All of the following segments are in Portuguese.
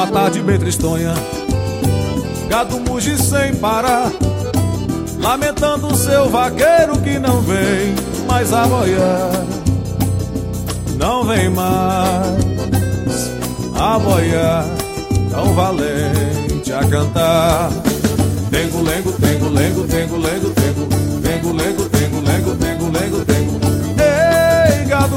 tarde bem tristonha, gado muge sem parar, lamentando o seu vaqueiro que não vem mais a boiar. Não vem mais a boiar, tão valente a cantar. Tengo, lengo, tengo, lengo, tengo, lengo, tengo, tengo, lengo, tengo, lengo, tengo, lengo, tengo. Ei, gado,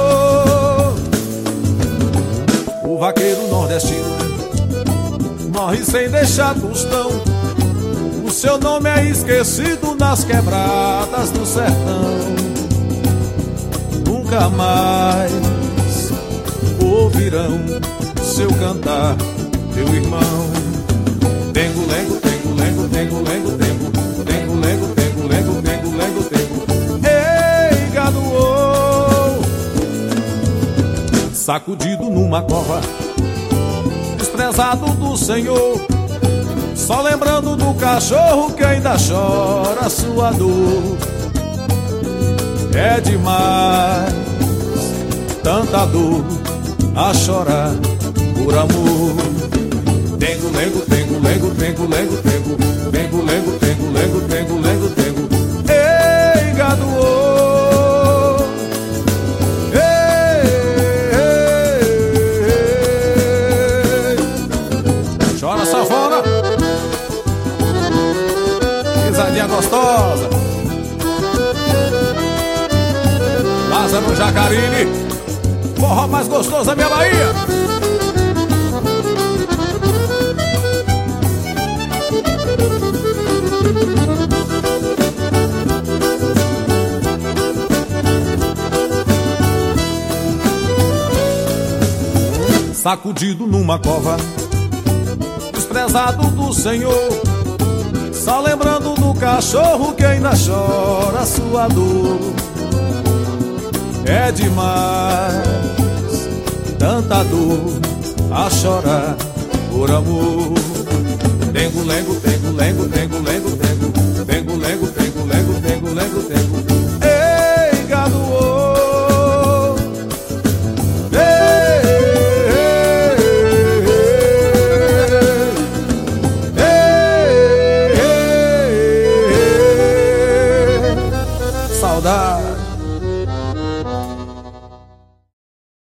o vaqueiro nordestino morre sem deixar tostão. O seu nome é esquecido nas quebradas do sertão. Nunca mais ouvirão seu cantar, meu irmão. Tengo, lengo, tengo, lengo, tengo, lengo, tengo, tengo, lengo, tengo, lengo, tengo, lengo, tengo. Ei, gado, sacudido numa cova, desprezado do Senhor, só lembrando do cachorro que ainda chora sua dor. É demais tanta dor a chorar por amor. Tengo, lengo, tengo, lengo, tengo, lengo, tengo, tengo, lengo, tengo, lengo, tengo, lengo, tengo. Ei, gado, ei, ei, ei. Chora sanfona, risadinha gostosa. Lázaro Jacarini, forró mais gostoso da minha Bahia. Sacudido numa cova, desprezado do Senhor, só lembrando do cachorro que ainda chora sua dor. É demais tanta dor a chorar por amor. Tengo, lengo, tengo, lengo, tengo, lengo, tengo, tengo, lengo, tengo, lengo, tengo, lengo, tengo.